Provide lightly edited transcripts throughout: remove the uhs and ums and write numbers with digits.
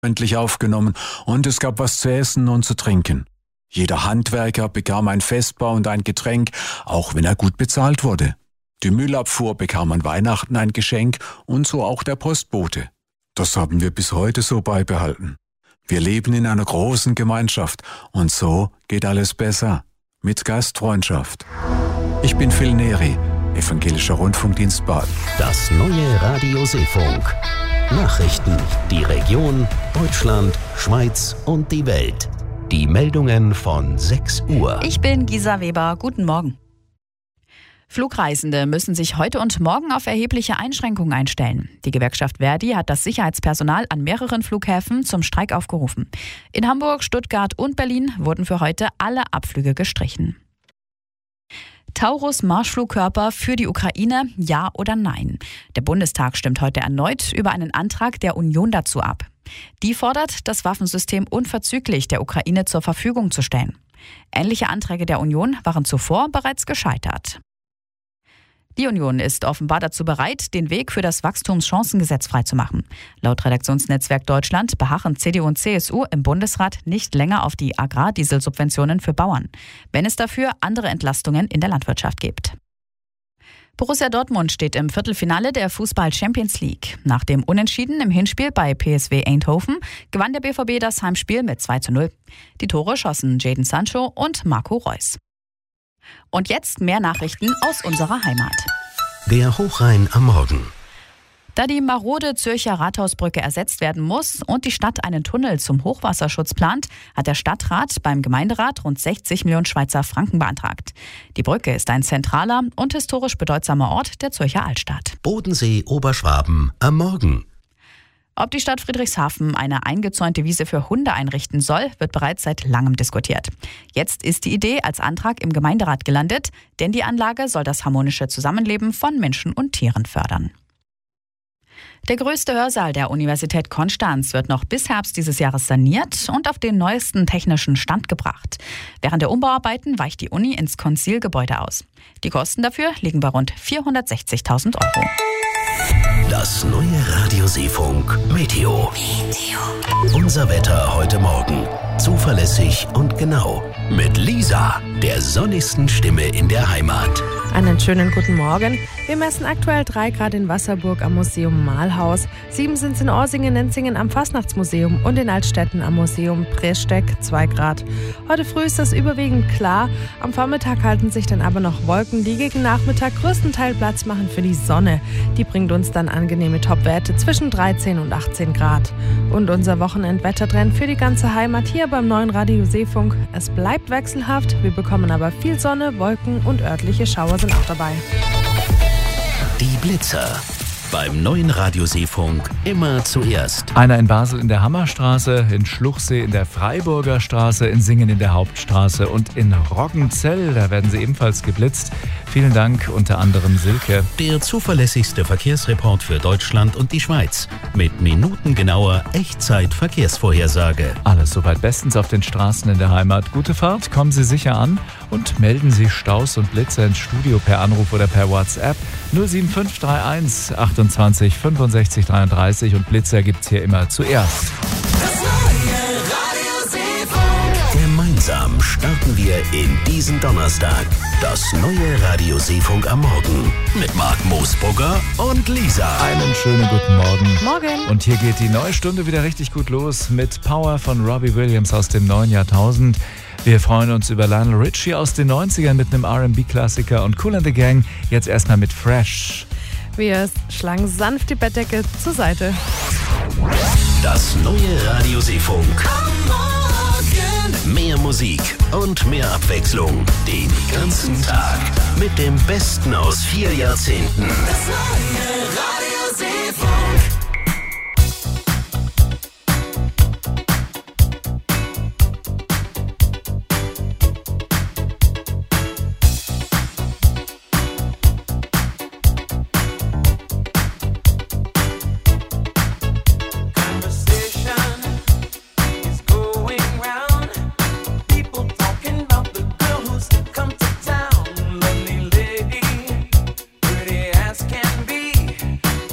freundlich aufgenommen und es gab was zu essen und zu trinken. Jeder Handwerker bekam ein Vesper und ein Getränk, auch wenn er gut bezahlt wurde. Die Müllabfuhr bekam an Weihnachten ein Geschenk und so auch der Postbote. Das haben wir bis heute so beibehalten. Wir leben in einer großen Gemeinschaft und so geht alles besser. Mit Gastfreundschaft. Ich bin Phil Neri, Evangelischer Rundfunkdienst Baden. Das neue Radio Seefunk. Nachrichten, die Region, Deutschland, Schweiz und die Welt. Die Meldungen von 6 Uhr. Ich bin Gisa Weber. Guten Morgen. Flugreisende müssen sich heute und morgen auf erhebliche Einschränkungen einstellen. Die Gewerkschaft Verdi hat das Sicherheitspersonal an mehreren Flughäfen zum Streik aufgerufen. In Hamburg, Stuttgart und Berlin wurden für heute alle Abflüge gestrichen. Taurus-Marschflugkörper für die Ukraine, ja oder nein? Der Bundestag stimmt heute erneut über einen Antrag der Union dazu ab. Die fordert, das Waffensystem unverzüglich der Ukraine zur Verfügung zu stellen. Ähnliche Anträge der Union waren zuvor bereits gescheitert. Die Union ist offenbar dazu bereit, den Weg für das Wachstumschancengesetz freizumachen. Laut Redaktionsnetzwerk Deutschland beharren CDU und CSU im Bundesrat nicht länger auf die Agrardieselsubventionen für Bauern, wenn es dafür andere Entlastungen in der Landwirtschaft gibt. Borussia Dortmund steht im Viertelfinale der Fußball-Champions League. Nach dem Unentschieden im Hinspiel bei PSV Eindhoven gewann der BVB das Heimspiel mit 2:0. Die Tore schossen Jadon Sancho und Marco Reus. Und jetzt mehr Nachrichten aus unserer Heimat. Der Hochrhein am Morgen. Da die marode Zürcher Rathausbrücke ersetzt werden muss und die Stadt einen Tunnel zum Hochwasserschutz plant, hat der Stadtrat beim Gemeinderat rund 60 Millionen Schweizer Franken beantragt. Die Brücke ist ein zentraler und historisch bedeutsamer Ort der Zürcher Altstadt. Bodensee, Oberschwaben am Morgen. Ob die Stadt Friedrichshafen eine eingezäunte Wiese für Hunde einrichten soll, wird bereits seit langem diskutiert. Jetzt ist die Idee als Antrag im Gemeinderat gelandet, denn die Anlage soll das harmonische Zusammenleben von Menschen und Tieren fördern. Der größte Hörsaal der Universität Konstanz wird noch bis Herbst dieses Jahres saniert und auf den neuesten technischen Stand gebracht. Während der Umbauarbeiten weicht die Uni ins Konzilgebäude aus. Die Kosten dafür liegen bei rund 460.000 €. Das neue Radio Seefunk Meteo. Unser Wetter heute Morgen. Zuverlässig und genau. Mit Lisa, der sonnigsten Stimme in der Heimat. Einen schönen guten Morgen. Wir messen aktuell 3 Grad in Wasserburg am Museum Malhaus. 7 sind es in Orsingen, Nenzingen am Fastnachtsmuseum und in Altstetten am Museum Presteck 2 Grad. Heute früh ist das überwiegend klar. Am Vormittag halten sich dann aber noch Wolken, die gegen Nachmittag größtenteils Platz machen für die Sonne. Die bringt uns dann angenehme Topwerte zwischen 13 und 18 Grad. Und unser Wochenendwettertrend für die ganze Heimat hier beim neuen Radio Seefunk. Es bleibt wechselhaft, wir bekommen aber viel Sonne, Wolken und örtliche Schauer sind auch dabei. Die Blitzer. Beim neuen Radio Seefunk immer zuerst. Einer in Basel in der Hammerstraße, in Schluchsee in der Freiburger Straße, in Singen in der Hauptstraße und in Roggenzell, da werden sie ebenfalls geblitzt. Vielen Dank, unter anderem Silke. Der zuverlässigste Verkehrsreport für Deutschland und die Schweiz. Mit minutengenauer Echtzeit-Verkehrsvorhersage. Alles soweit bestens auf den Straßen in der Heimat. Gute Fahrt, kommen Sie sicher an und melden Sie Staus und Blitzer ins Studio per Anruf oder per WhatsApp 07531 28 65 33 und Blitzer gibt's hier immer zuerst. Das neue Radio Seefunk. Gemeinsam starten wir in diesen Donnerstag. Das neue Radio Seefunk am Morgen. Mit Marc Moosbrugger und Lisa. Einen schönen guten Morgen. Morgen. Und hier geht die neue Stunde wieder richtig gut los mit Power von Robbie Williams aus dem neuen Jahrtausend. Wir freuen uns über Lionel Richie aus den 90ern mit einem R&B-Klassiker und Kool and the Gang jetzt erstmal mit Fresh. Wir schlagen sanft die Bettdecke zur Seite. Das neue Radio Seefunk. Am Morgen. Mehr Musik und mehr Abwechslung. Den ganzen Tag. Mit dem Besten aus 4 Jahrzehnten. Das neue Radio Seefunk. Come to town, lovely lady, pretty as can be.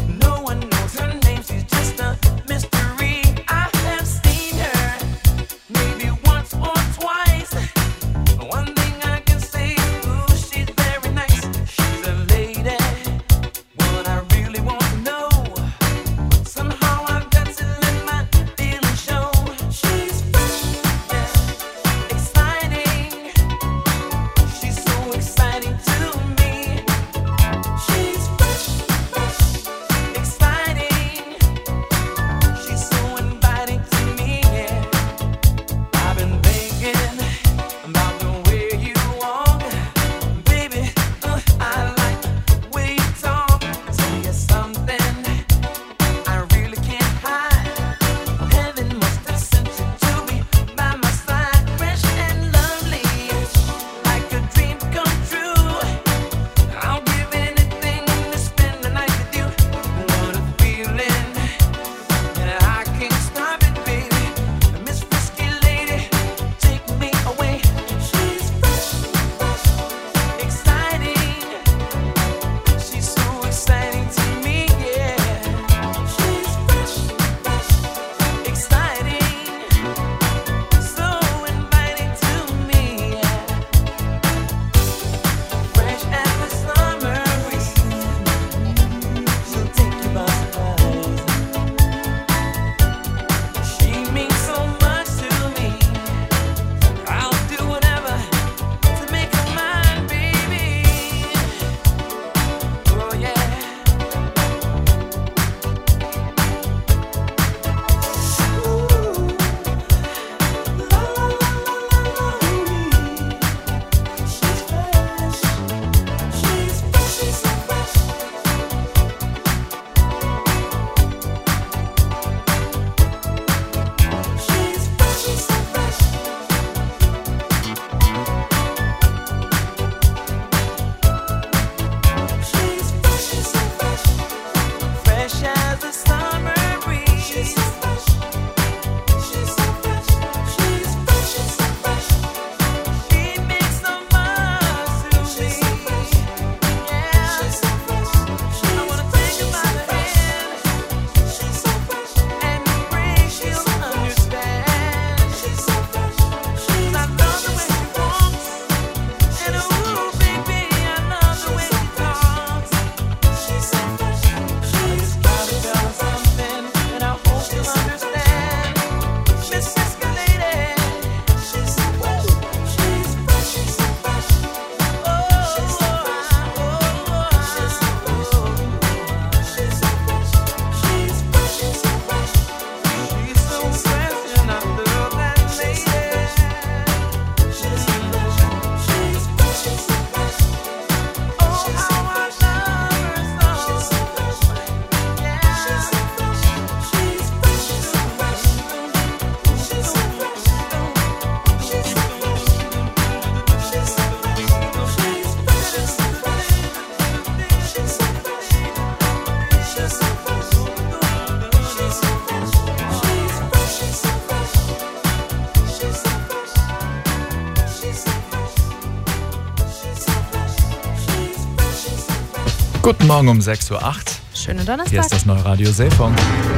Guten Morgen um 6.08 Uhr. Schönen Donnerstag. Hier ist das neue Radio Seefunk.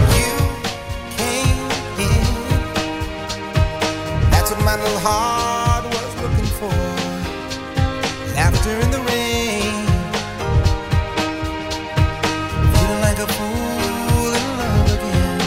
That's what my little heart was looking for. Laughter in the rain. Feeling like a fool in love again.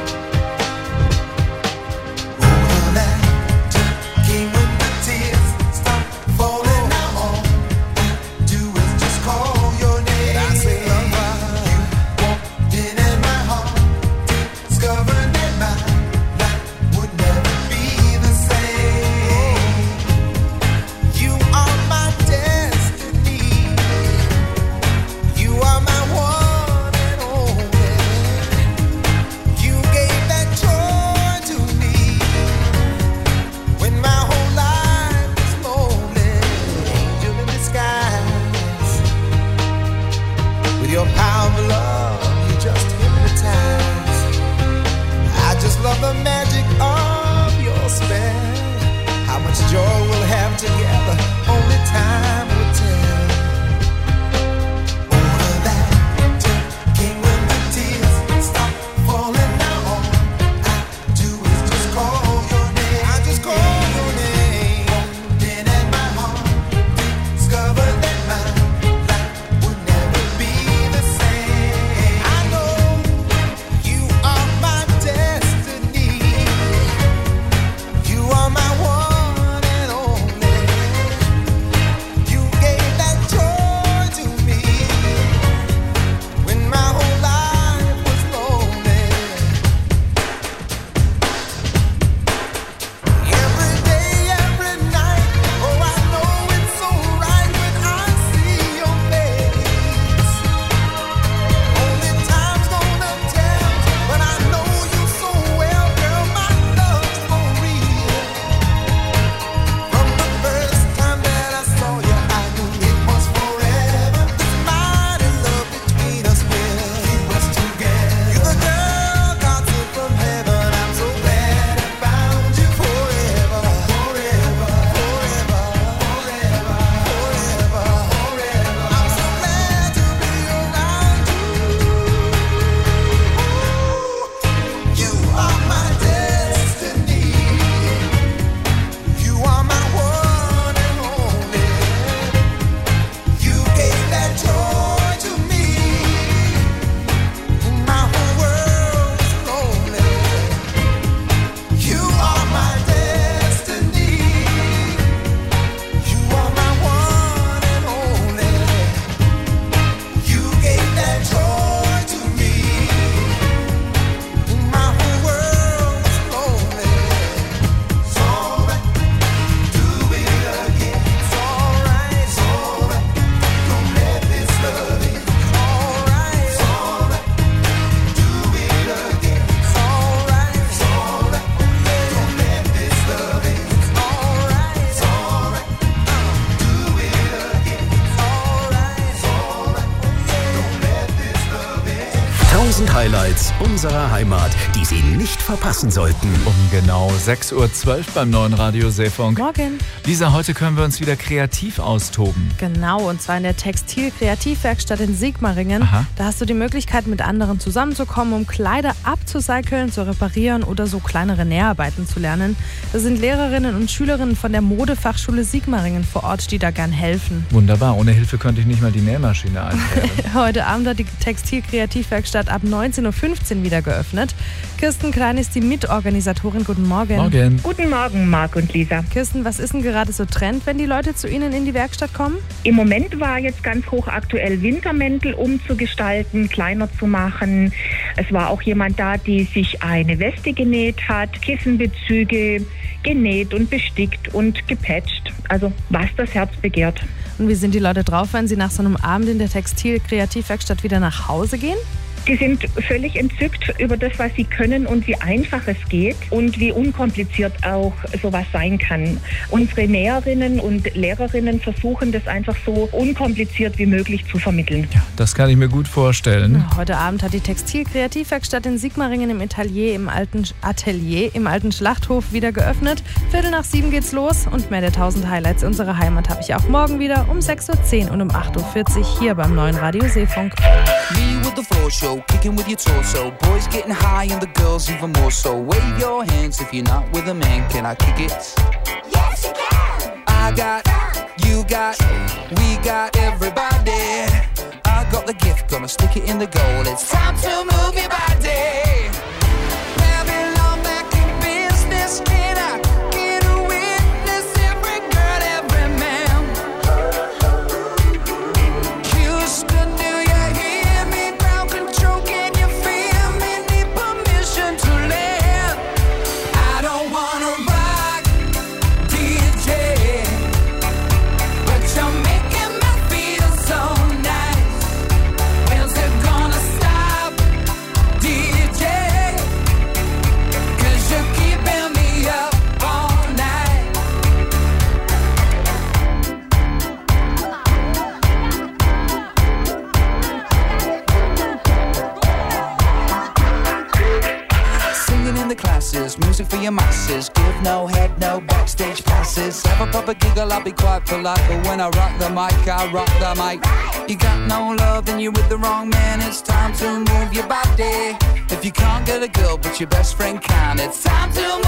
Oh, the laughter came when the tears stopped falling. Now all I do is just call your name. And I say, lover, you walked in and my heart discovered that my life would never be the same. You are my destiny. You are my one and only. You gave that joy to me when my whole life was lonely. Angel in disguise. With your power of love, you just hypnotize. I just love the magic of your spell. How much joy we'll have together, only time will tell. Oh, the laughter came when the tears stopped falling. Now all I do is just call your name. I just call your name. Then at my heart discovered that my life would never be the same. I know you are my destiny. You are my one and only. You gave that joy to me when my whole life was lonely. Every day, every night, oh, I know it's so right when I see your face. Only time's gonna tell, but I know you so well, girl. My love's for real. From the first time that I saw you, I knew it was forever. This mighty love between us will keep us together. You're the girl God sent from heaven. I'm so glad I found you forever, forever, forever, forever, forever, forever. I'm so glad to be around you. You are my destiny. You are my one and only. You gave that joy to me when my whole world was lonely. You are my destiny. You are my one and only. You gave that joy to me when my whole world was lonely. It's alright, do it again. It's alright, it's alright. Don't let this love in. It's alright, it's alright. Do it again. It's alright, it's alright. Don't let this love in. It's alright, it's alright. Do it again. It's alright, it's alright. Don't let this love in. 1000 Highlights unserer Heimat, die Sie nicht verpassen sollten. Um genau 6.12 Uhr beim neuen Radio Seefunk. Morgen. Lisa, heute können wir uns wieder kreativ austoben. Genau, und zwar in der Textil-Kreativwerkstatt in Sigmaringen. Aha. Da hast du die Möglichkeit, mit anderen zusammenzukommen, um Kleider abzucyceln, zu reparieren oder so kleinere Näharbeiten zu lernen. Da sind Lehrerinnen und Schülerinnen von der Modefachschule Sigmaringen vor Ort, die da gern helfen. Wunderbar, ohne Hilfe könnte ich nicht mal die Nähmaschine einstellen. Heute Abend hat die Textil-Kreativwerkstatt ab 19.15 Uhr wieder geöffnet. Kirsten Klein ist die Mitorganisatorin. Guten Morgen. Morgen. Guten Morgen, Marc und Lisa. Kirsten, was ist denn gerade so Trend, wenn die Leute zu Ihnen in die Werkstatt kommen? Im Moment war jetzt ganz hochaktuell, Wintermäntel umzugestalten, kleiner zu machen. Es war auch jemand da, die sich eine Weste genäht hat, Kissenbezüge genäht und bestickt und gepatcht. Also was das Herz begehrt. Und wie sind die Leute drauf, wenn sie nach so einem Abend in der Textil-Kreativwerkstatt wieder nach Hause gehen? Die sind völlig entzückt über das, was sie können und wie einfach es geht und wie unkompliziert auch sowas sein kann. Unsere Näherinnen und Lehrerinnen versuchen das einfach so unkompliziert wie möglich zu vermitteln. Ja, das kann ich mir gut vorstellen. Heute Abend hat die Textil-Kreativwerkstatt in Sigmaringen im Atelier im alten Schlachthof wieder geöffnet. 6:15 geht's los und mehr der 1000 Highlights unserer Heimat habe ich auch morgen wieder um 6:10 Uhr und um 8:40 Uhr hier beim neuen Radio Seefunk. Me with the floor show, kicking with your torso. Boys getting high and the girls even more so. Wave your hands if you're not with a man. Can I kick it? Yes, you can. I got, you got, we got everybody. I got the gift, gonna stick it in the goal. It's time to move your body. Babylon back in business. Can I get a witness? Every girl, every man. Houston, do you hear me? Ground control, can you feel me? Need permission to land. I don't wanna rock, DJ, but you're making me feel so nice. When's it gonna stop, DJ? 'Cause you're keeping me up all night. Singing in the classes, music for your masses. Give no head, no backstage passes. Have a proper giggle, I'll be quite polite. But when I rock the mic, I rock the mic. You got no love, then you're with the wrong man. It's time to move your body. If you can't get a girl, but your best friend can, it's time to